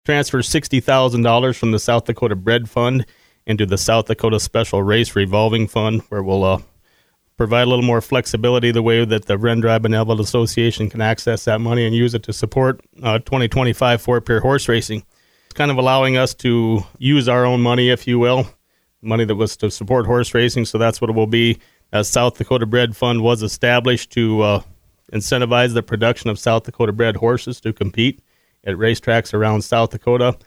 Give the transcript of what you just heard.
transfer $60,000 from the South Dakota Bred Fund into the South Dakota Special Race Revolving Fund, where we'll provide a little more flexibility the way that the Ren-Dry Benevolent Association can access that money and use it to support 2025 four-pair horse racing. It's kind of allowing us to use our own money, if you will, money that was to support horse racing, so that's what it will be. South Dakota Bred Fund was established to incentivize the production of South Dakota bred horses to compete at racetracks around South Dakota.